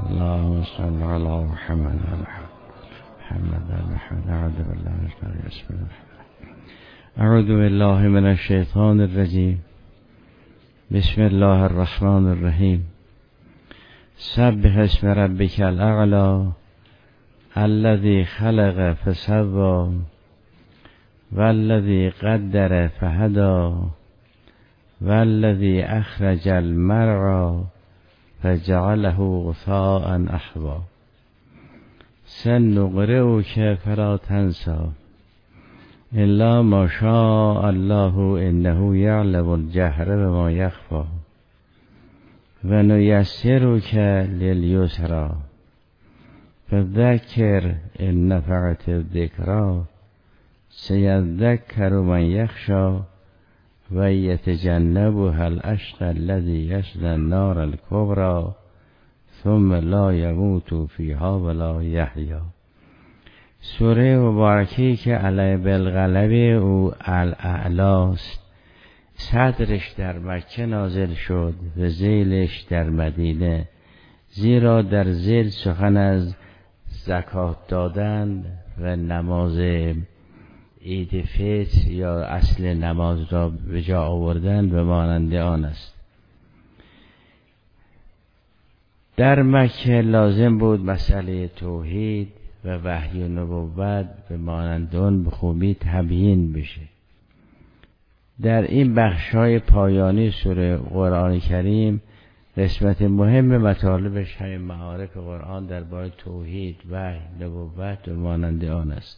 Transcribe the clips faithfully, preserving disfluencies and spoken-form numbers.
اللهم صل على محمد محمد محمد أعوذ بالله من الشيطان أعوذ بالله من الشيطان الرجيم. بسم الله الرحمن الرحيم. سبح اسم ربك الأعلى الذي خلق فسوى والذي قدر فهدى والذي أخرج المرعى فجعله غثاء أحوى سنقرئك فلا تنسى إلا ما شاء الله إنه يعلم الجهر وما يخفى ونيسرك لليسرى فذكر إن نفعت الذكرى سيذكر من يخشى ويتجنبها الأشقى الذي يصلى النار الكبرى ثم لا يموت فيها ولا يحيا. سوره مبارکی که علی بالغلبه او الاعلاست، صدرش در مکه نازل شد و ذیلش در مدینه، زیرا در ذیل سخن از زکات دادن و نماز عید فطر یا اصل نماز را به جا آوردن و مانند آن است. در مکه لازم بود مسئله توحید و وحی و نبوت به مانند آن به خوبی تبیین بشه. در این بخش‌های پایانی سوره قرآن کریم قسمت مهم مطالبش همین معارف قرآن درباره توحید، وحی، نبوت و مانند آن است.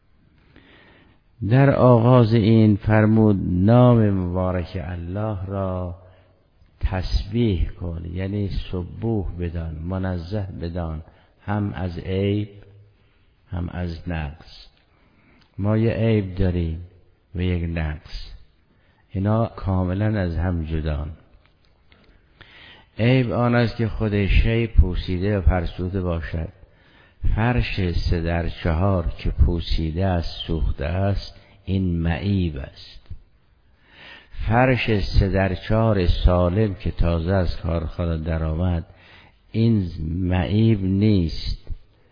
در آغاز این فرمود نام مبارک الله را تسبیح کن، یعنی سبوح بدان، منزه بدان، هم از عیب هم از نقص. ما یه عیب داریم و یک نقص، اینا کاملا از هم جدان. عیب آن است که خود شی پوسیده و فرسوده باشد. فرش سه در چهار که پوسیده است، سوخته است، این معیب است. فرش سه در چهار سالم که تازه از کارخانه در آمد، این معیب نیست،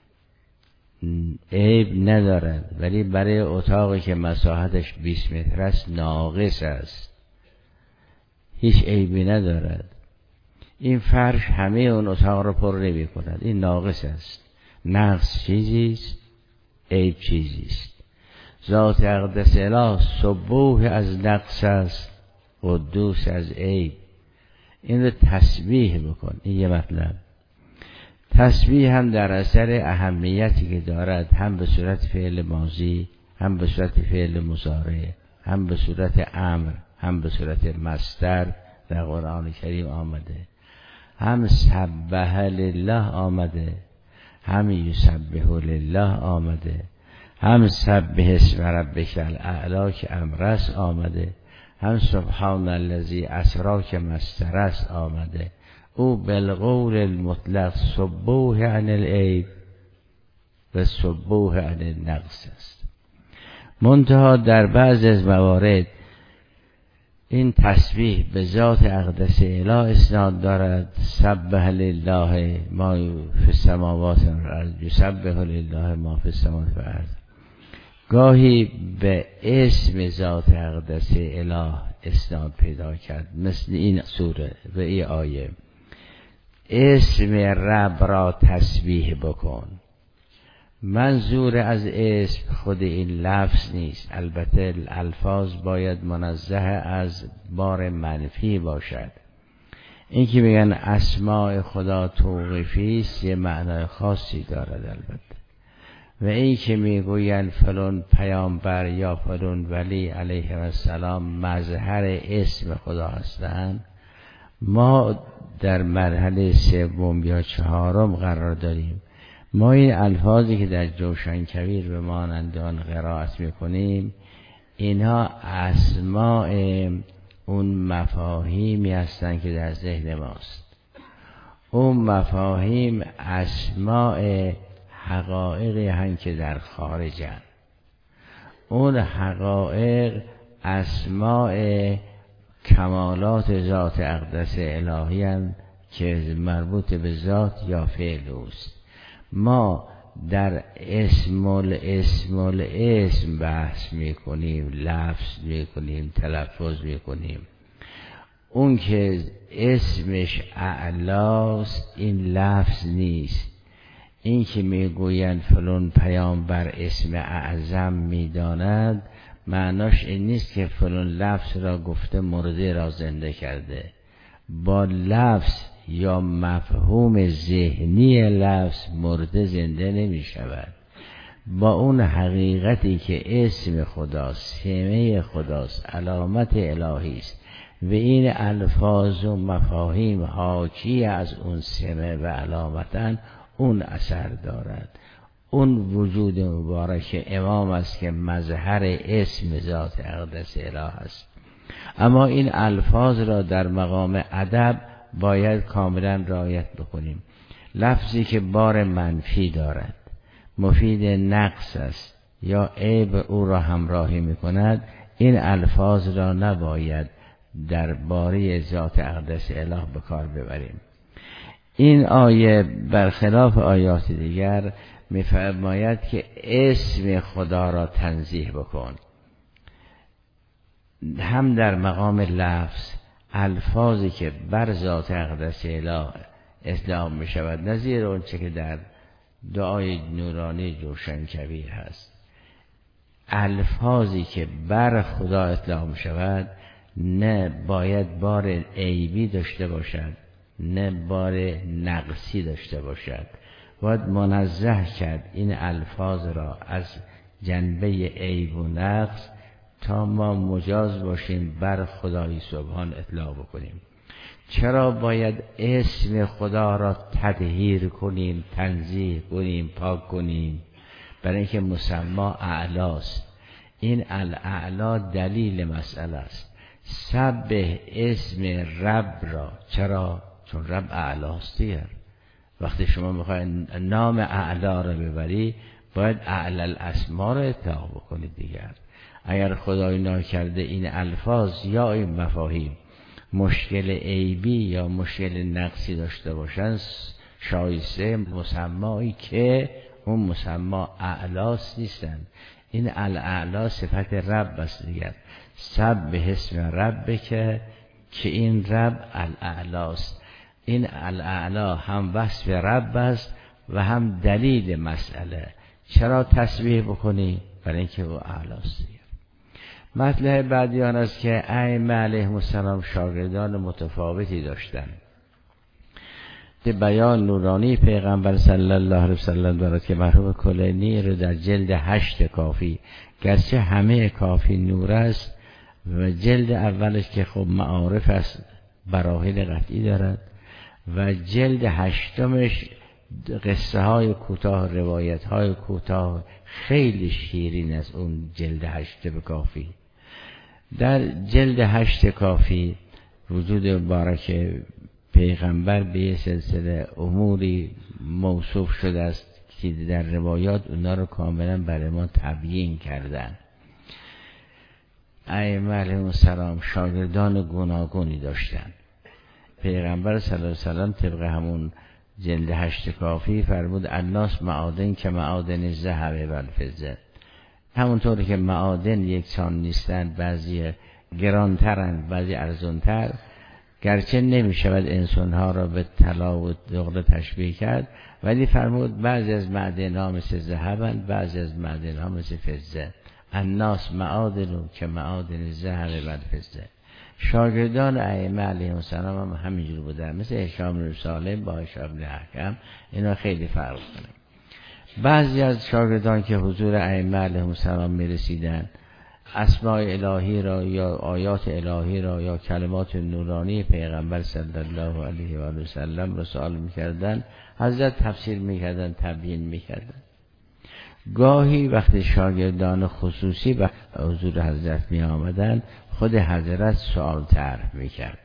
عیب ندارد، ولی برای اتاقی که مساحتش بیست متر است ناقص است، هیچ عیبی ندارد. این فرش همه اون اتاق را پر نمی کند، این ناقص است. نقص چیزیست، عیب چیزیست. ذات اقدس اله سبوح از نقص است، قدوس از عیب. این رو تسبیح بکن. این یه مطلب. تسبیح هم در اثر اهمیتی که دارد، هم به صورت فعل ماضی، هم به صورت فعل مضارع، هم به صورت امر، هم به صورت مصدر در قرآن کریم آمده. هم سبح لله آمده، هم یسبح لله آمده، هم سبح اسم ربک الاعلی که امرس آمده، هم سبحان الذی اسری که مصدرس آمده. او بالقول المطلق سبوح عن العیب و سبوح عن النقص است. منتها در بعض از موارد این تسبیح به ذات اقدس اله اسناد دارد. سبح لله ما فی السماوات و الارض، یسبح لله ما فی السماوات و الارض. گاهی به اسم ذات اقدس اله اسناد پیدا کرد، مثل این سوره و این آیه. اسم رب را تسبیح بکن. منظور از اسم خود این لفظ نیست، البته الفاظ باید منزه از بار منفی باشد. این که میگن اسماء خدا توقیفی است، یه معنای خاصی دارد البته. و این که میگوین فلان پیامبر یا فلان ولی علیه السلام مظهر اسم خدا هستند، ما در مرحله سوم یا چهارم قرار داریم. ما این الفاظی که در جوشن کویر به مانند آن قرائت میکنیم، اینها اسماء اون مفاهیمی هستند که در ذهن ماست. اون مفاهیم اسماء حقایقی هستند که در خارجن. اون حقایق اسماء کمالات ذات اقدس الهی هستند که مربوط به ذات یا فعل اوست. ما در اسم الاسم الاسم بحث میکنیم، لفظ میکنیم، تلفظ میکنیم. اون که اسمش اعلاست این لفظ نیست. این که میگویند فلان پیامبر اسم اعظم میداند، معناش این نیست که فلان لفظ را گفته مرده را زنده کرده. با لفظ یا مفهوم ذهنی لفظ مرده زنده نمی شود. با اون حقیقتی که اسم خداست، سمه خداست، علامت الهی است و این الفاظ و مفاهیم حاکی از اون سمه و علامتن، اون اثر دارد. اون وجود مبارک امام است که مظهر اسم ذات اقدس اله است. اما این الفاظ را در مقام ادب باید کاملا رعایت بکنیم. لفظی که بار منفی دارد، مفید نقص است یا عیب او را همراهی میکند، این الفاظ را نباید در باره ذات اقدس اله به کار ببریم. این آیه برخلاف آیات دیگر میفرماید که اسم خدا را تنزیه بکن. هم در مقام لفظ الفاظی که بر ذات اقدس اله اطلاق می شود، نظیر اون چه که در دعای نورانی جوشنکبیر هست، الفاظی که بر خدا اطلاق می شود نه باید بار عیبی داشته باشد نه بار نقصی داشته باشد. باید منزه کرد این الفاظ را از جنبه عیب و نقص تا ما مجاز باشیم بر خدای سبحان اطلاق بکنیم. چرا باید اسم خدا را تطهیر کنیم، تنزیه کنیم، پاک کنیم؟ برای اینکه مسما اعلاست. این الاعلا دلیل مسئله است. سبح اسم رب را. چرا؟ چون رب اعلاست دیگر. وقتی شما میخواید نام اعلا را ببری باید اعلی الاسما را اطلاق بکنید دیگر. اگر خدای ناکرده این الفاظ یا این مفاهیم مشکل عیبی یا مشکل نقصی داشته باشند، شایسته مسمایی که اون مسما اعلاست نیستند. این الاعلا صفت رب است دیگر. سبح اسم رب که که این رب الاعلاست. این الاعلا هم وصف رب است و هم دلیل مسئله. چرا تسبیح بکنی؟ برای اینکه او اعلاست دیگر. مطلب بعدی آن است که ائمه علیهم السلام شاگردان متفاوتی داشتند. بیان نورانی پیغمبر صلی الله علیه وسلم دارد که مرحوم کلینی رو در جلد هشت کافی، گرچه همه کافی نور است و جلد اولش که خب معارف است براهین قطعی دارد و جلد هشتمش قصه های کوتاه، روایت های کوتاه خیلی شیرین است. اون جلد هشت به کافی، در جلد هشت کافی وجود مبارک پیغمبر به یه سلسله اموری موصوف شده است که در روایات اونا رو کاملا برای ما تبیین کردن. ائمه علیهم السلام شاگردان گوناگونی داشتن. پیغمبر صلی الله علیه وسلم طبق همون جلد هشت کافی فرمود الناس معادن که معادن الذهب و الفضه. همونطوری که معادن یکسان نیستند، بعضی گرانترند بعضی ارزانتر، گرچه نمی شود انسانها را به طلا و نقره تشبیه کرد، ولی فرمود بعضی از معدنها مثل ذهبند، بعضی از معدنها مثل فضه. الناس معادن که معادن الذهب و الفضه. شاگردان ائمه علیهم السلام هم همینجور بودن، مثل هشام بن سالم با هشام بن حکم. اینا خیلی فرق کنه. بعضی از شاگردان که حضور ائمه علیهم السلام می رسیدن، اسماء الهی را یا آیات الهی را یا کلمات نورانی پیغمبر صلی الله علیه و آله و سلم را سوال می‌کردند، حضرت تفسیر می‌کردند، تبیین می‌کردند. گاهی وقتی شاگردان خصوصی به حضور حضرت می آمدند، خود حضرت سوال طرح می‌کرد.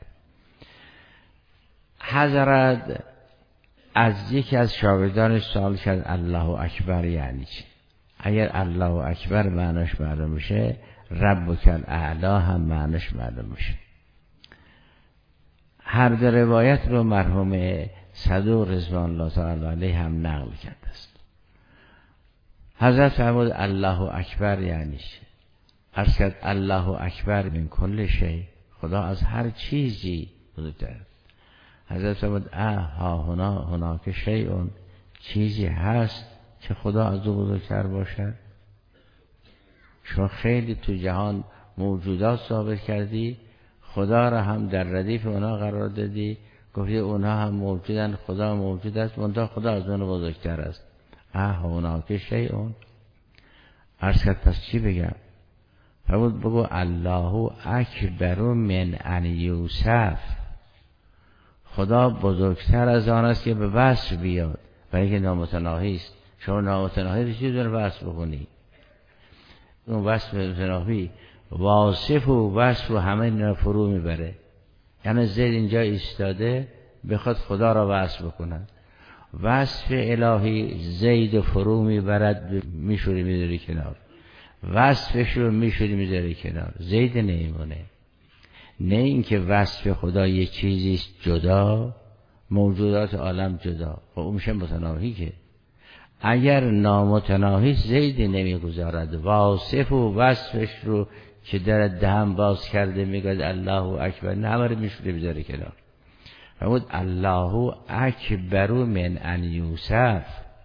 حضرت از یکی از شاگردانش سوال کرد الله اکبر یعنی چی؟ اگر الله اکبر معناش معلوم میشه، ربک الاعلی هم معناش معلوم میشه. هر دو روایت رو مرحوم صدوق رضوان الله تعالی علیه هم نقل کرده است. حضرت فرمود الله اکبر یعنی چه؟ عرض کرد الله اکبر من کل شیء، خدا از هر چیزی بزرگتر. حضرت فرمود اه ها هنا هناک شیء، چیزی هست که خدا از او بزرگتر باشد؟ شما خیلی تو جهان موجودات ثابت کردی، خدا را هم در ردیف اونا قرار دادی، گفتی اونا هم موجودن، خدا موجود است، منتها خدا از اون بزرگتر است. اه هناک شیء. عرض کرد پس چی بگم؟ فرمود بگو الله اکبر من ان یوصف، خدا بزرگتر از آن است که به وصف بیاد، برای که نامتناهی است. شما نامتناهی رو چی داره وصف بکنی؟ اون وصف متناهی واصف و وصف و همه اینا فرو میبره. یعنی زید اینجا ایستاده بخواد خدا را وصف بکنن، وصف الهی زید فرو میبرد، میشوری میذاری کنار، وصفش رو میشوری میذاری کنار، زید نمیمونه. نه اینکه وصف خدا یه چیزیست جدا، موجودات عالم جدا، خب اون میشه متناهی. که اگر نامتناهی زیدی نمیگذارد، واصف و وصفش رو که در دهن باز کرده میگوید الله اکبر، نه همه رو میشوره میذاره کنار. فرمود الله اکبر من ان یوصف.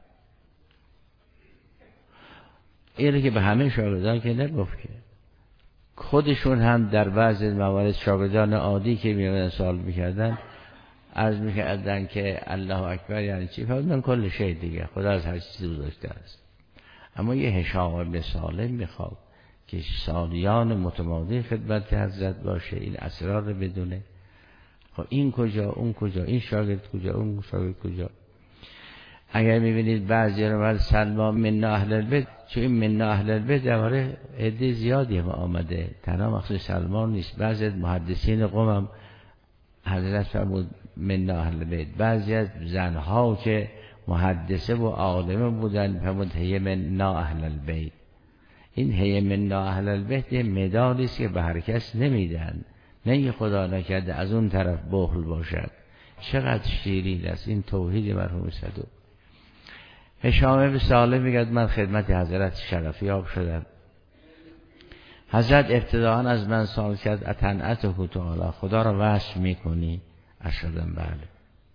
اینه که به همه شاگردان که نگفت، که خودشون هم در بعض موارد شاگردان عادی که میادن سوال میکردن عرض میکردن که الله اکبر یعنی چی؟ فرمودن کل شی دیگه، خدا از هر چیزی بزرگتر است. اما یه هشام بن سالم میخواد که سالیان متمادی خدمت حضرت باشه، این اسرار رو بدونه. خب این کجا اون کجا، این شاگرد کجا اون شاگرد کجا. اگر میبینید بعضی رو بعد سلمان من اهل البیت، چون این من اهل البیت درباره عده زیادی هم آمده، تنها مخصوص سلمان نیست. بعضی از محدثین قوم هم حضرت فرمود من اهل البیت. بعضی از زنها که محدثه و عالمه بودن فرمود هی من اهل البیت. این هی من اهل البیت یه مدالی است که به هر کس نمیدن، نه یه خدا نکرده از اون طرف بخل باشد. چقدر شیرین است این توحید مرحوم صدوق. هشام بن سالم میگه من خدمت حضرت شرفیاب شدم، حضرت ابتداءً از من سوال کرد اطنعته تعالی، خدا را وصف میکنی؟ اشهدم بله.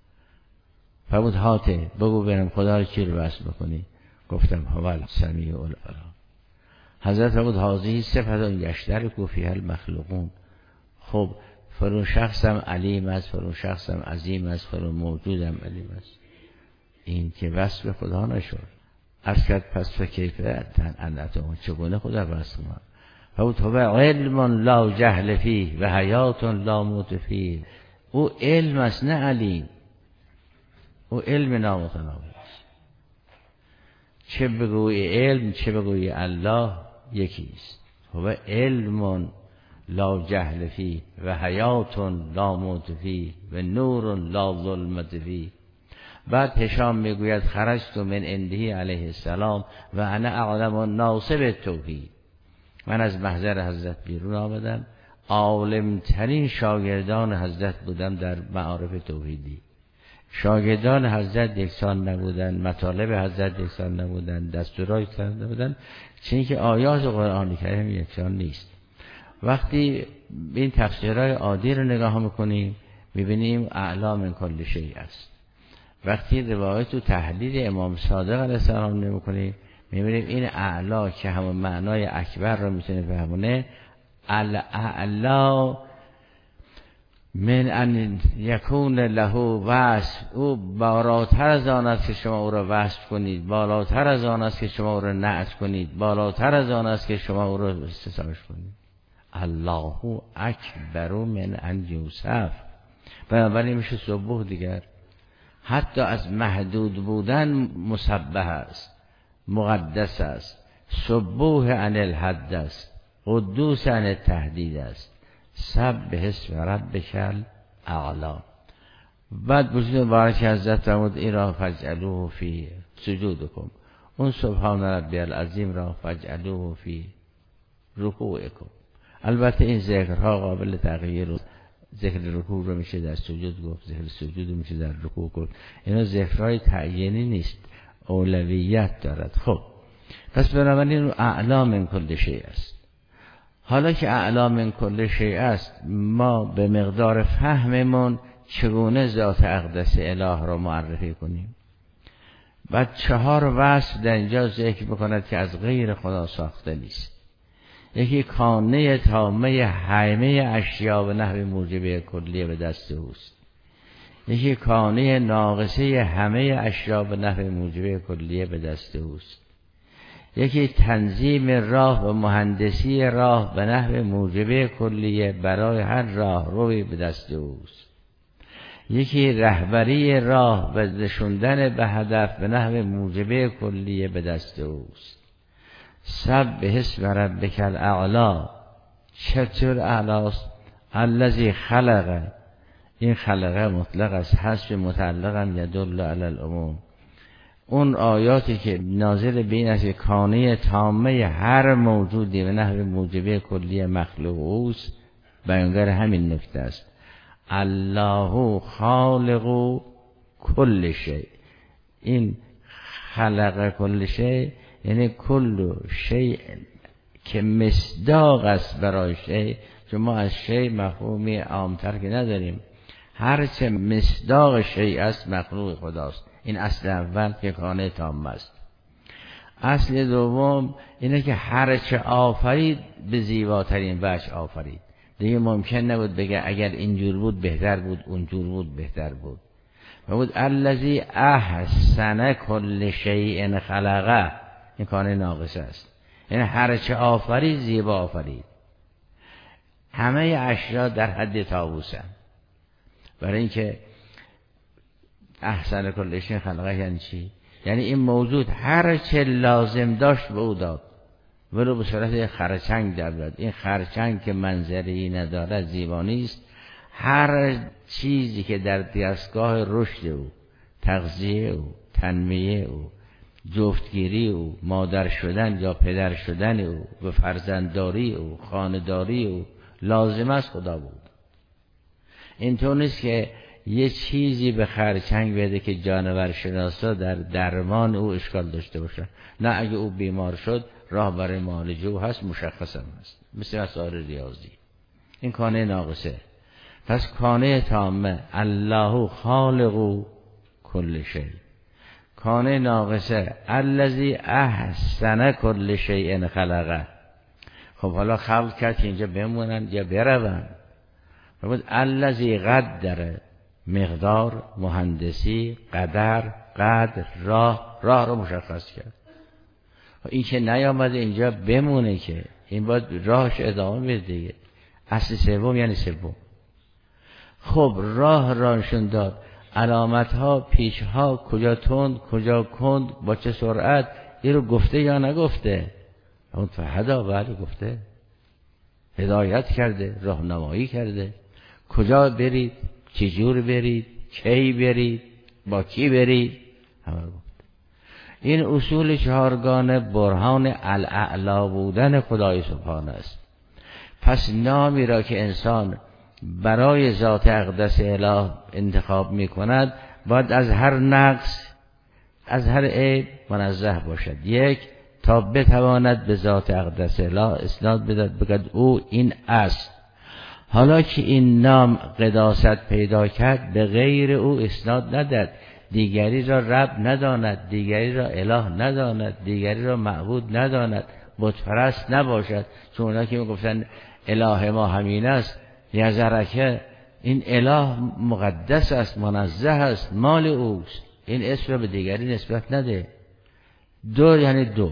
فرمود هاته بگو برم خدا را چی رو وصف بکنی؟ گفتم هو السمیع العلیم. حضرت فرمود هذه صفت یشترک فیها المخلوقون. خب فرون شخصم علیم است، فرون شخصم عظیم است، فرون موجودم علیم است. این که وصف خدا نشد. عرض کرد پس فکیفه تنعته چگونه خدا وصف کنم؟ فرمود هو علم لا جهل فیه و حیات لا موت فیه. او علم است نه علیم، او علم نامتناهی است. چه بگوی علم چه بگوی الله یکی است. هو علم لا جهل فیه و حیات لا موت فیه و نور لا ظلمت فیه. بعد هشام میگوید خرجت من عنده علیه السلام و انا اعلم الناس بالتوحید. من از محضر حضرت بیرون آمدم، عالم ترین شاگردان حضرت بودم در معارف توحیدی. شاگردان حضرت یکسان نبودن، مطالب حضرت یکسان نبودن، دستورات یکسان نبودن، چون که آیات قرآن کریم یکسان نیست. وقتی این تفسیرهای عادی رو نگاه میکنیم میبینیم اعلا من کل شیء است. وقتی روایت و تحلیل امام صادق علیه السلام نمیکنیم میبینیم این اعلا که همون معنای اکبر رو میتونه بفهمونه، الاعلا من ان یکون له وصف، او بالاتر از آن است که شما او را وصف کنید، بالاتر از آن است که شما او را نعت کنید، بالاتر از آن است که شما او را استثناش کنید. الله اکبر من ان یوصف. بنابراین میشه سبوح دیگر، حتی از محدود بودن مسبح است، مقدس است، سبوح عن الحد است، قدوس عن التحدید است، سبح اسم ربک الاعلی. بعد بزرگ بارک حضرت فرمود این را فجعلوه فی سجودکم، اون سبحان ربی العظیم را فجعلوه فی رکوعکم. البته این ذکرها قابل تغییر ذکر رکوع رو میشه در سجود گفت، ذکر سجود رو میشه در رکوع گفت. اینا ذکرهای تعیینی نیست، اولویت دارد. خب پس بنابراین اعلا من کل شیء است. حالا که اعلا من کل شیء است، ما به مقدار فهممون چگونه ذات اقدس اله را معرفی کنیم؟ بعد چهار وصف در اینجا ذکر بکند که از غیر خدا ساخته نیست. یکی کانه تامه همه اشیا و نحو موجبه کلیه به دست اوست. یکی کانه ناقصه همه اشیا و نحو موجبه کلیه به دست اوست. یکی تنظیم راه و مهندسی راه به نحو موجبه کلیه برای هر راه روی به دست اوست. یکی رهبری راه و نشوندن به هدف به نحو موجبه کلیه به دست اوست. سبح اسم ربک الاعلی، چطور اعلاست؟ الذی خلق، این خلقه مطلق است، حذف متعلقا یدل علی العموم. اون آیاتی که نازل به این است که کانه تامه هر موجودی به نحو موجبه کلیه مخلوق اوست، بیانگر همین نکته است. الله خالق کل شیء، این خلق کل شیء یعنی کل شیء که مصداق است برای شیء، چون ما از شیء مفهومی عامتر که نداریم، هرچه مصداق شیء است مخلوق خداست. این اصل اول که کانه تام است. اصل دوم اینه که هرچه آفرید به زیباترین وجه آفرید. دیگه ممکن نبود بگه اگر اینجور بود بهتر بود، اونجور بود بهتر بود. و بود الذی احسن کل شیء خلقه، این کانه ناقصه است. یعنی هرچه آفرید زیبا آفرید. همه اشیا در حد طاووسن. برای اینکه احسن کل شیء خلقه یعنی چی؟ یعنی این موجود هرچه لازم داشت به او داد، ولو به صورت خرچنگ در بیاد. این خرچنگ که منظری ندارد زیبا نیست. هر چیزی که در دستگاه رشد او، تغذیه او، تنمیه او، جفتگیری او، مادر شدن یا پدر شدن او، و فرزندداری او، خانه‌داری او لازم است خدا بود. اینطور نیست که یه چیزی به خرچنگ بده که جانور شناسا در درمان او اشکال داشته باشه. نه، اگه او بیمار شد راه برای معالجه او هست، مشخص هم هست، مثل مسائل ریاضی. این کانه ناقصه. پس کانه تامه الله خالق کل شیء. کانه ناقصه الذی احسن کل شیء خلقه. خب حالا خلق کرد که اینجا بمونن یا برون. بود الذی قدر، مقدار، مهندسی، قدر، قدر، راه، راه رو مشخص کرد. این که نیامده اینجا بمونه که این باید راهش ادامه بده دیگه. اصل سوم یعنی سوم. خب راه رانشون داد، علامت ها، پیش ها، کجا تند کجا کند، با چه سرعت، این رو گفته یا نگفته؟ اون فهدا بله گفته، هدایت کرده، راهنمایی کرده، کجا برید، چجور برید، کی برید، با کی برید، همه رو گفته. این اصول چهارگانه برهان الاعلا بودن خدای سبحانه است. پس نامی را که انسان برای ذات اقدس اله انتخاب می کند باید از هر نقص، از هر عیب منزه باشد. یک، تا بتواند به ذات اقدس اله اسناد بدهد، بگوید او این است. حالا که این نام قداست پیدا کرد، به غیر او اسناد ندهد، دیگری را رب نداند، دیگری را اله نداند، دیگری را معبود نداند، بت پرست نباشد. چون اونا که میگفتن اله ما همین است، یزرکه، این اله مقدس است، منزه است، مال اوست، این اسم را به دیگری نسبت نده. دو یعنی دو،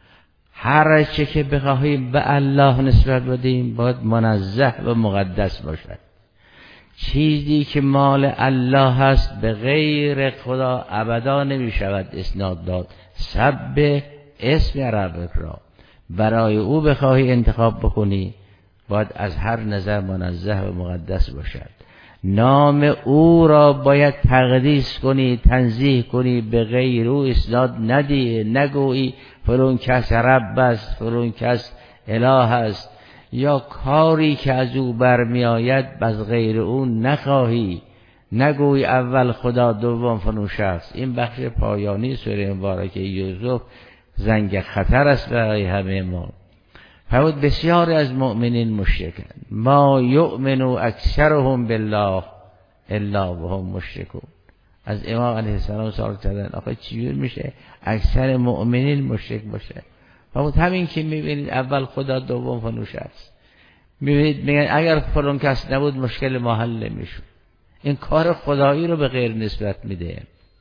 هر چه که بخواهیم به الله نسبت بدیم باید منزه و مقدس باشد. چیزی که مال الله هست به غیر خدا ابدا نمی شود اسناد داد. سبح اسم ربک را برای او بخواهی انتخاب بکنی باید از هر نظر منزه و مقدس باشد. نام او را باید تقدیس کنی، تنزیه کنی، به غیر او اسناد ندی، نگویی فلان کس رب است، فلان کس اله است. یا کاری که از او برمی آید از غیر او نخواهی، نگوی اول خدا دوم فلان شخص. این بخش پایانی سوره مبارکه یوسف زنگ خطر است برای همه ما. فرمود بسیاری از مؤمنین مشرکند، ما یؤمنو اکثرهم بالله الا وهم مشرکون. از امام علیه السلام سوال کردن آخه چجور میشه اکثر مؤمنین مشرک باشه؟ فرمود همین که میبینید اول خدا دوم فلان شخص، میبینید میگن اگر فلان کس نبود مشکل ما حل نمیشد. این کار خدایی رو به غیر نسبت میده.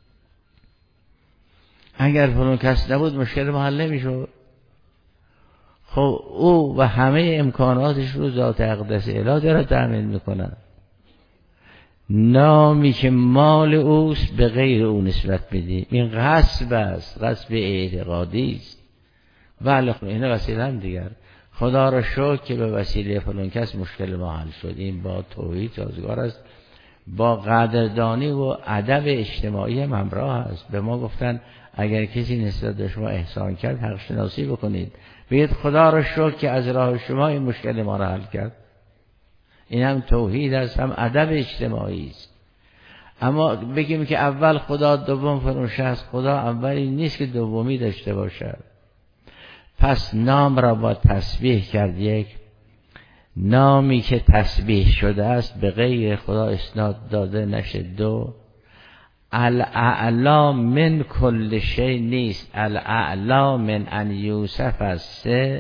اگر فلان کس نبود مشکل ما حل نمیشد. خب او و همه امکاناتش رو ذات اقدس الهی داره تأمین میکنن. نامی که مال اوست به غیر او نسبت میدیم، این غصب است، غصب اعتقادی است. بله خب این وسیله هم دیگر. خدا را شکر که به وسیله فلان کس مشکل ما حل شد. این با توحید سازگار است، با قدردانی و ادب اجتماعی هم همراه است. به ما گفتن اگر کسی نسبت به شما احسان کرد حق شناسی بکنید، بگید خدا را شکر که از راه شما این مشکل ما را حل کرد. این هم توحید است، هم ادب اجتماعی است. اما بگیم که اول خدا دوم فلان شخص، خدا اولی نیست که دومی داشته باشد. پس نام را با تسبیح کرد. یک نامی که تسبیح شده است به غیر خدا اسناد داده نشه. دو الاعلا من کل شی نیست، الاعلا من ان یوسف است. سه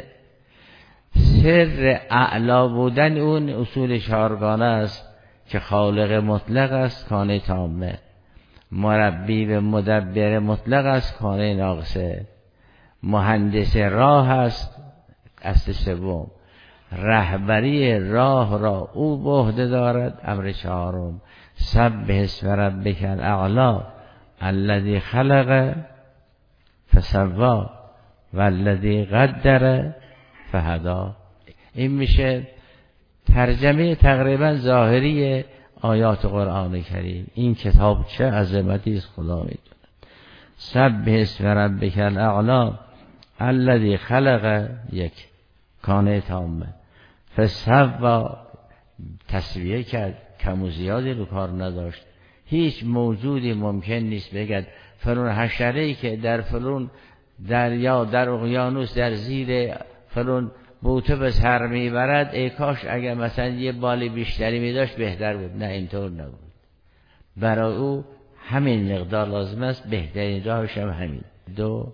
سر اعلا بودن اون اصول چهارگانه است که خالق مطلق است کانه تامه، مربی و مدبر مطلق است کانه ناقصه، مهندس راه است اصل سوم، رهبری راه را او به عهده دارد امر چهارم، سبح اسم ربک الاعلی الذی خلق فسوی والذی قدر فهدی. این میشه ترجمه تقریبا ظاهری آیات قرآن کریم. این کتاب چه عظمتی است خدا میدونه. سبح اسم ربک الاعلی الذی خلق، یک کانه تامه، فسوی تسویه کرد، کم و زیادی رو کار نداشت. هیچ موجودی ممکن نیست بگد فلان حشره‌ای که در فلان دریا، در اقیانوس، در زیر فلان بوته به سر میبرد، ای کاش اگر مثلا یه بالی بیشتری میداشت بهتر بود. نه، اینطور نبود. برای او همین مقدار لازم است، بهترین راهش هم همین. دو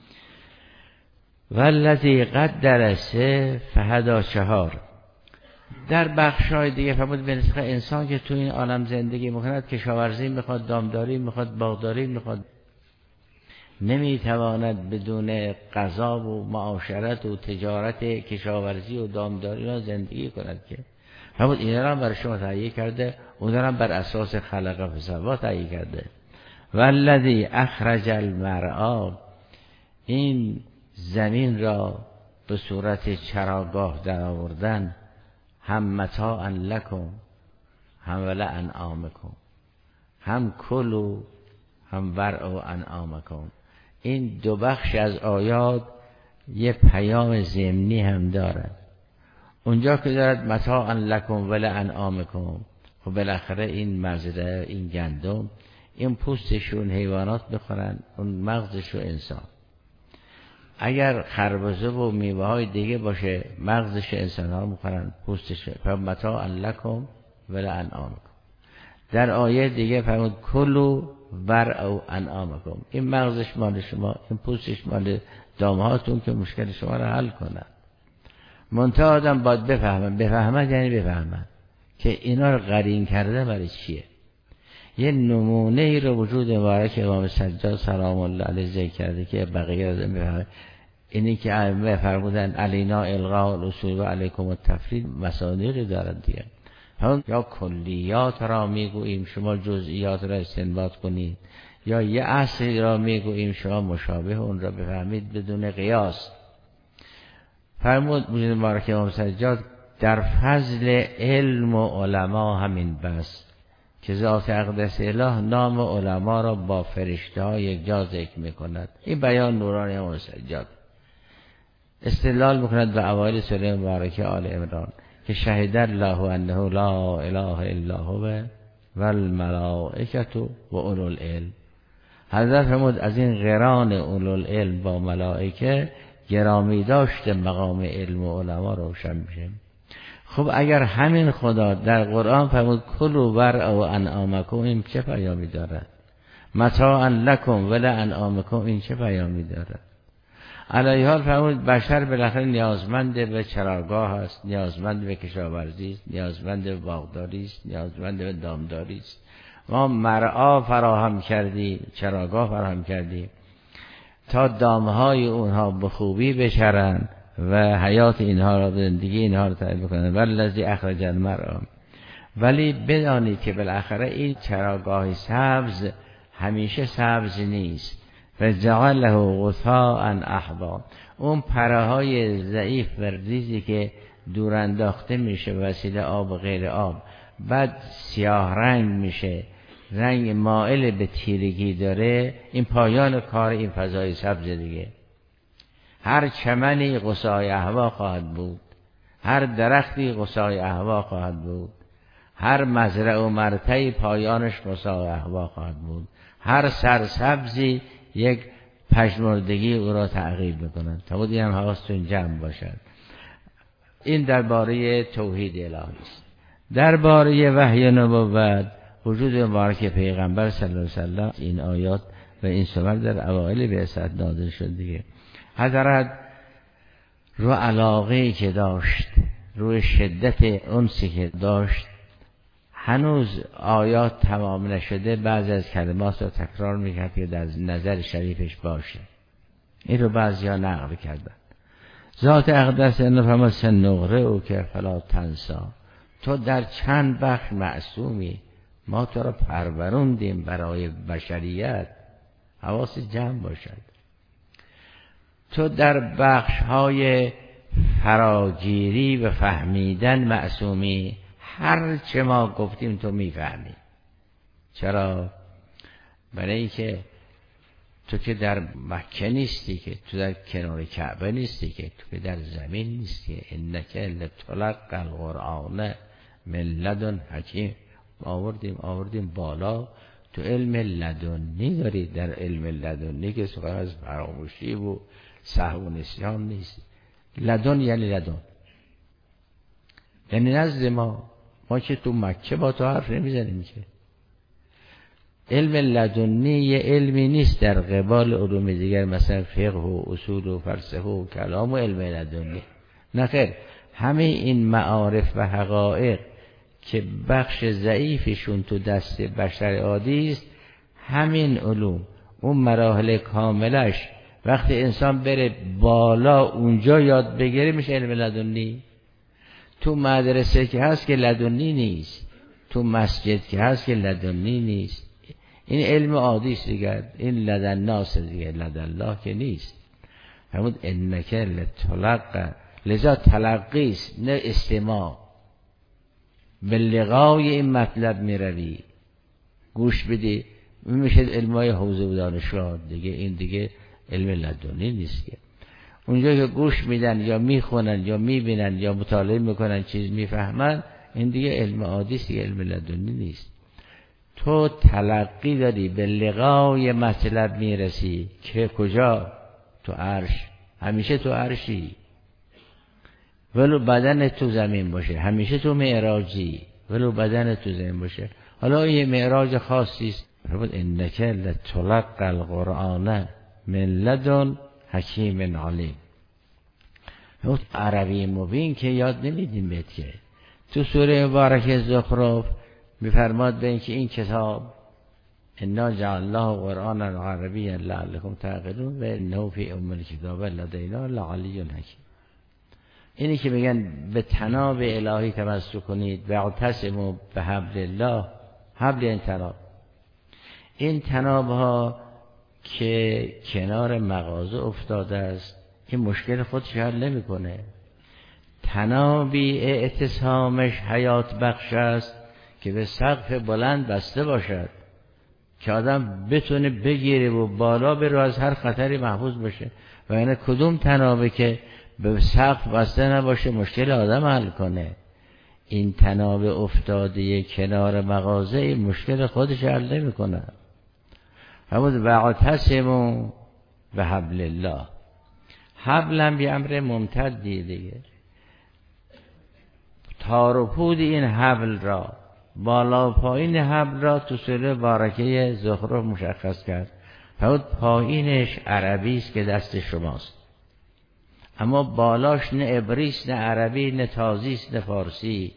والذی قدر سه فهدی. چهار در بخشای دیگه فرمود به نسخه انسان که تو این عالم زندگی میکند، کشاورزی میخواد، دامداری میخواد، باغداری میخواد، نمیتواند بدون غذا و معاشرت و تجارت کشاورزی و دامداری را زندگی کند که فرمود اینا را برای شما تهیه کرده، اون را بر اساس خلق فسوی تهیه کرده. والذی اخرج المرعی، این زمین را به صورت چراگاه در آوردن، هم متاعا لکم هم ولا انعامکم، هم کلوا هم ورعوا انعامکم. این دو بخش از آیات یه پیام ضمنی هم دارد. اونجا که دارد متاعا لکم ولا انعامکم، خب بالاخره این مزرعه، این گندم، این پوستشون حیوانات بخورن، اون مغزشو انسان. اگر خربزه و میوه های دیگه باشه مغزش انسان ها میخورن، پوستش. متاعا لکم ولا انعامکم. در آیه دیگه فرمود کلوا ورعوا انعامکم، این مغزش مال شما، این پوستش مال دامهاتون که مشکل شما رو حل کنن. منتها آدم باید بفهمن، بفهمن یعنی بفهمن که اینا رو قرین کرده برای چیه. یه نمونه ای رو وجود مبارک امام سجاد سلام الله علیه ذکر کرده که بقیه رو بفهمن. اینی که ائمه فرمودن علینا الغاء الاصول و علیکم التفرید، مصادیقی دارد دیگه. هم یا کلیات را میگوییم شما جزئیات را استنباط کنید، یا یه اصلی را میگوییم شما مشابه اون را بفهمید بدون قیاس. فرمود وجود مبارک امام سجاد در فضل علم و علما همین بس که ذات اقدس اله نام علما را با فرشته ها یک جا ذکر میکند. این بیان نورانی امام سجاد. استدلال میکند به اوایل سوره مبارکه آل عمران که شهد الله انه لا اله الا هو والملائکه و اولو العلم. حضرت فرمود از این قران اولو العلم با ملائکه گرامی داشته مقام علم و علما روشن میشه. خب اگر همین خدا در قرآن فرمود کلوا ورعوا انعامکم، این چه پیامی دارد؟ متاعا لکم ولانعامکم، این چه پیامی دارد؟ علیه حال فرمود بشر بالاخره نیازمند به چراگاه است، نیازمند به کشاورزی است، نیازمند به باغداری است، نیازمند به دامداری است. ما مرعا فراهم کردی، چراگاه فراهم کردی تا دامهای اونها به خوبی بچرند و حیات اینها را، زندگی اینها را تعریف کنند. والذی اخرج المرعی. ولی بدانید که بالاخره این چراگاه سبز همیشه سبز نیست. و جعله غثاء احوا، اون پره‌های ضعیف و ریزی که دور انداخته میشه وسیله آب و غیر آب، بعد سیاه رنگ میشه، رنگ مائل به تیرگی داره، این پایان کار این فضای سبز دیگه. هر چمنی غثای احوا خواهد بود، هر درختی غثای احوا خواهد بود، هر مزرعه و مرتعی پایانش غثای احوا خواهد بود، هر سرسبزی یک پژمردگی او را تعقیب میکنند. تا بودی هم حواستون جمع باشد. این درباره توحید الهی است. درباره وحی نبوت، وجود مبارک پیغمبر صلی الله علیه و سلم، این آیات و این سور در اوایل بعثت نازل شد دیگه. حضرت رو علاقه‌ای که داشت، روی شدت انسی که داشت، هنوز آیات تمام نشده بعضی از کلمات رو تکرار میکرد که در نظر شریفش باشه. این رو بعضی ها نقل کردن. ذات اقدس انه فرمود سنغره او که فلا تنسا، تو در چند بخش معصومی، ما تو رو پروروندیم برای بشریت، حواس جمع باشد. تو در بخش های فراگیری و فهمیدن معصومی، هر چه ما گفتیم تو میفهمی. چرا؟ برای اینکه تو که در مکه نیستی، که تو در کنار کعبه نیستی، که تو که در زمین نیستی. انک لتلقی القرآن من لدن حکیم. آوردیم آوردیم بالا، تو علم لدنی داری. در علم لدنی که سخن از فراموشی و سهو و نسیان نیست. لدن یعنی لدن، یعنی نزد ما. ما که تو مکه با تو حرف نمیزنیم که. علم لدنی یه علمی نیست در قبال علوم دیگر، مثلا فقه و اصول و فلسفه و کلام و علم لدنی. نه خیر، همه این معارف و حقایق که بخش ضعیفشون تو دست بشر عادی است، همین علوم اون مراحل کاملش وقتی انسان بره بالا اونجا یاد بگیره میشه علم لدنی. تو مدرسه که هست که لدنی نیست، تو مسجد که هست که لدنی نیست. این علم عادی است دیگر، این لدن ناس دیگر، لدن الله که نیست. همون انک لتلقی، لذا تلقی است نه استماع. به لقای این مطلب می روی، گوش بدی، میشه علمای حوزه و دانشگاه دیگه. این دیگه علم لدنی نیست که. اونجا که گوش میدن یا میخونن یا میبینن یا مطالعه میکنن چیز میفهمن، این دیگه علم عادی است، علم لدنی نیست. تو تلقی داری، به لقای مطلب میرسی که کجا؟ تو عرش. همیشه تو عرشی، ولو بدن تو زمین باشه. همیشه تو معراجی، ولو بدن تو زمین باشه. حالا یه معراج خاصی است. انک لتلقی القرآن من لدن حکیم علیم. عربی مبین که یاد نمیدیم بهت که تو سوره مبارکه زخرف میفرماد به اینکه این کتاب انا جعلناه قرآنا عربیا لعلکم تعقلون و انه فی ام الکتاب لدینا لعلی حکیم. اینی که میگن به طناب الهی تمسک کنید، واعتصموا بحبل الله. حبل این طناب، این طناب ها که کنار مغازه افتاده است، این مشکل خودش حل نمیکنه. طنابی اعتصامش حیات بخش است که به سقف بلند بسته باشد که آدم بتونه بگیره و بالا بره، از هر خطری محفوظ بشه. و اینه کدوم طنابه که به سقف بسته نباشه مشکل آدم حل کنه. این تناب افتاده کنار مغازه مشکل خودش حل نمی کنه. همون واعتصموا بحبل الله. حبل هم یه امر ممتدی دیگه. تار و پود این حبل را، بالا و پایین حبل را تو سوره بارکه زخرف مشخص کرد. فرمود پایینش عربی است که دست شماست، اما بالاش نه عبریست نه عربی نه تازیست نه فارسی.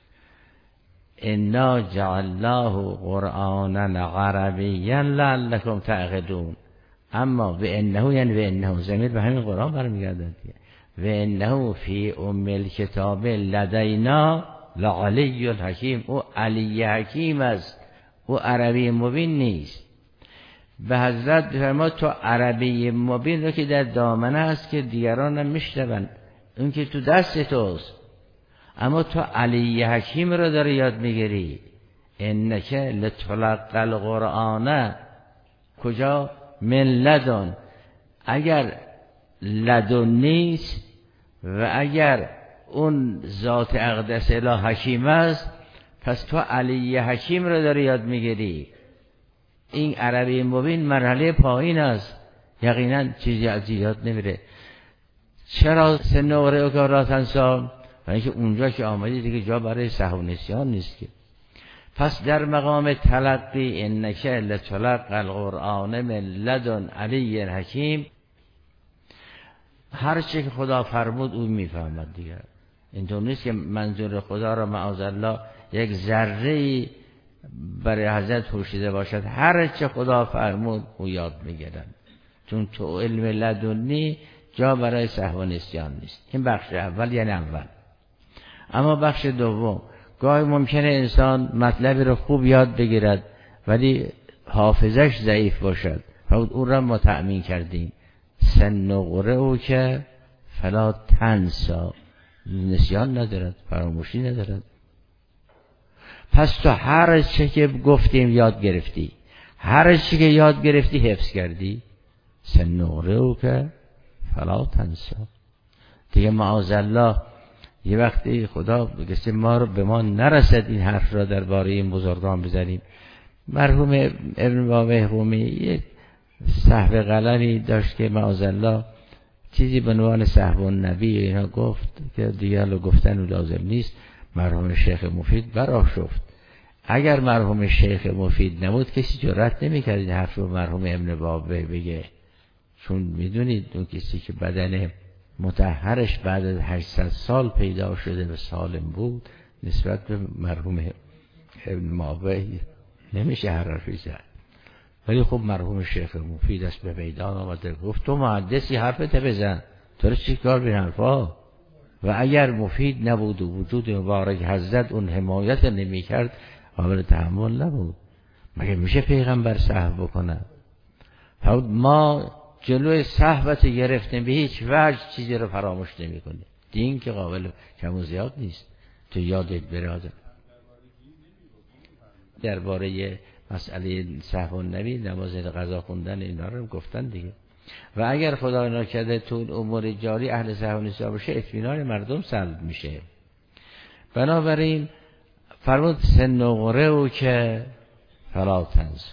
انا جعلناه قرآنا عربیا لعلکم تعقلون. اما و انه یعنی و انه ضمیر به همین قرآن برمیگردد و انه فی ام الکتاب لدینا لعلی الحکیم. او علی حکیم است، او عربی مبین نیست. به حضرت بفرماد تو عربی مبین رو که در دامنه است که دیگران هم میشنون، اون که تو دست توست، اما تو علی حکیم رو داری یاد میگیری. انک لتلقى القرآن کجا؟ من لدن. اگر لدن نیست و اگر اون ذات اقدس اله حکیم است، پس تو علی حکیم رو داری یاد میگیری. این عربی مبین مرحله پایین است، یقینا چیزی از یاد نمیره. چرا سنوره و کاراتنسا؟ و اینکه اونجا که آمدی دیگه جا برای سهو و نسیان نیست که. پس در مقام تلقی انک لتلقى القرآن من لدن علی حکیم، هر چی که خدا فرمود او میفهمد دیگه. اینطور نیست که منظور خدا را معاذالله یک ذره برای حضرت پوشیده باشد. هر چه خدا فرمود او یاد میگیرن، چون تو علم لدنی جا برای سهو و نسیان نیست. این بخش اول یعنی اول. اما بخش دوم، گاهی ممکنه انسان مطلبی رو خوب یاد بگیرد ولی حافظش ضعیف باشد، او را ما تأمین کردیم. سنقره او که فلا تنسا، نسیان ندارد، فراموشی ندارد. پس تو هر چه که گفتیم یاد گرفتی، هر چی که یاد گرفتی حفظ کردی. سنقره او که فلا تنسا. دیگه معاذالله یه وقتی خدا بگه ما رو به ما نرسد این حرف را درباره این بزرگان بزنیم. مرحوم ابن بابه رومی یک سهو قلمی داشت که معاذالله چیزی به عنوان سهو النبی اینا گفت که دیگه رو گفتن لازم نیست. مرحوم شیخ مفید برآشفت. اگر مرحوم شیخ مفید نبود کسی جرأت نمی‌کرد این حرف رو مرحوم ابن بابه بگه، چون میدونید اون کسی که بدن مطهرش بعد از هشتصد سال پیدا شده و سالم بود، نسبت به مرحوم ابن بابه نمیشه هر حرفی زد. ولی خب مرحوم شیخ مفید است به میدان آمده، گفت تو محدثی حرفت بزن، تو چی کار به حرفا؟ و اگر مفید نبود و وجود مبارک حضرت اون حمایت نمی کرد قابل تحمل نبود. مگه میشه پیغمبر سهو بکنه؟ ما جلوی سهوت گرفتیم، به هیچ وجه چیزی رو فراموش نمی کنیم. دین که قابل کم و زیاد نیست. تو یادت بره درباره مسئله سهو النبی، نماز قضا خوندن اینا رو گفتن دیگه. و اگر خدا نکرده تو امور جاری اهل سهو و نسیان باشه، اطمینان مردم سلب میشه. بنابراین فرمود سنقره او که فلا تنس،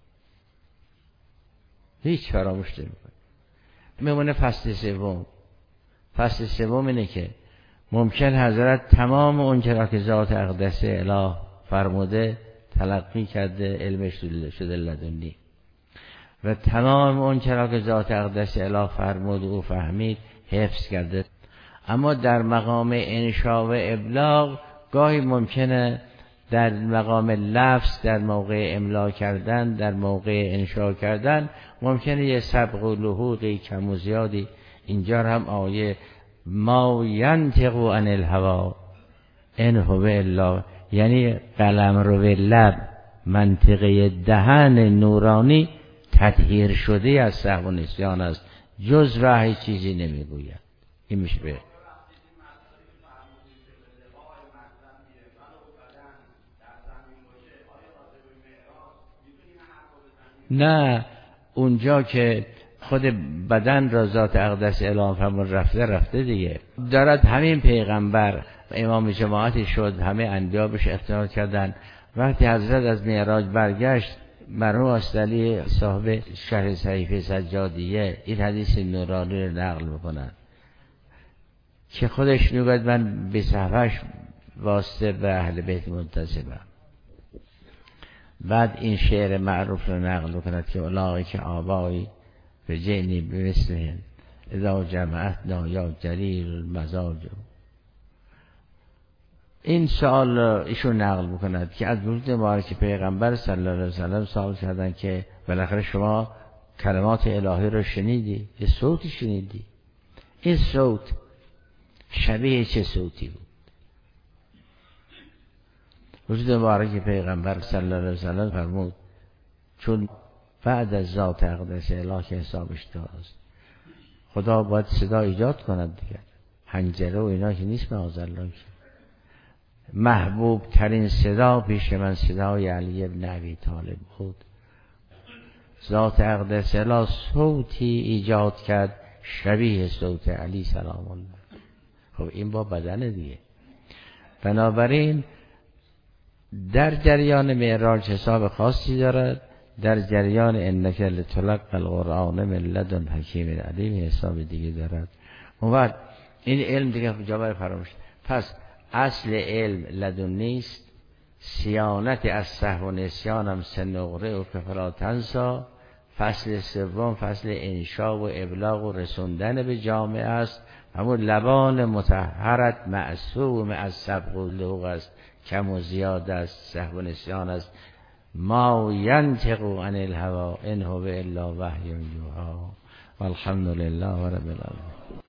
هیچ فراموش نمیکنه. میمونه فصل سوم. فصل سوم اینه که ممکن حضرت تمام اون چرا که ذات اقدس اله فرموده تلقی کرده، علمش شده لدنی، و تمام اون چرا که ذات اقدس اله فرمود او فهمید، حفظ کرده. اما در مقام انشاء و ابلاغ گاهی ممکنه در مقام لفظ، در موقع املا کردن، در موقع انشاء کردن ممکنه یه سبق و لحوقی کم و زیادی. اینجا هم آیه ما ینطق عن الهوی ان هو الا، یعنی قلم رو به لب، منطقه دهن نورانی تطهیر شده از سهو و نسیان است، جز وحی چیزی نمیگوید. این میشه به نه اونجا که خود بدن را ذات اقدس اعلام فرمود رفته رفته دیگه. دارد همین پیغمبر امام جماعتی شد، همه انبیا بهش افتخار کردن. وقتی حضرت از معراج برگشت، مرحوم استعلی صاحب شرح صحیفه سجادیه این حدیث نورانی رو نقل میکنن که خودش میگوید من به صحبهش واسطه به اهل بیت منتسبم. بعد این شعر معروف رو نقل میکند که اولاغی که آبایی به جنی به مثلهم اذا جمعتنا یا جلیل المزاج. این سوال ایشون نقل میکند که از وجود مبارک پیغمبر صلی الله علیه وسلم سوال کردن که بالاخره شما کلمات الهی رو شنیدی، یه صوتی شنیدی، این صوت شبیه چه صوتی بود؟ وجود مبارک پیغمبر صلی الله علیه وسلم فرمود چون بعد از ذات اقدس الهی که حسابش داست، خدا باید صدا ایجاد کند دیگر، حنجره و اینا که نیست معاذالله. محبوب ترین صدا پیش من صدای علی ابن ابی طالب بود. ذات اقدس الهی صوتی ایجاد کرد شبیه صوت علی سلام الله. خب این با بدن دیگه. بنابراین در جریان معراج حساب خاصی دارد، در جریان انک لتلقی القرآن من لدن حکیم علیم حساب دیگه دارد. اون این علم دیگه جواب فراموش. پس اصل علم لدن نیست، صیانت از سهو و نسیان هم سنقره و کفلا تنسا. فصل سوم فصل انشا و ابلاغ و رسوندن به جامعه است. همون لبان مطهرت معصوم از سبق و لغو است، کم و زیاد است، سهو و نسیان است. ما ینطق عن الهوی ان هو الا وحی یوحی والحمد لله رب العالمین.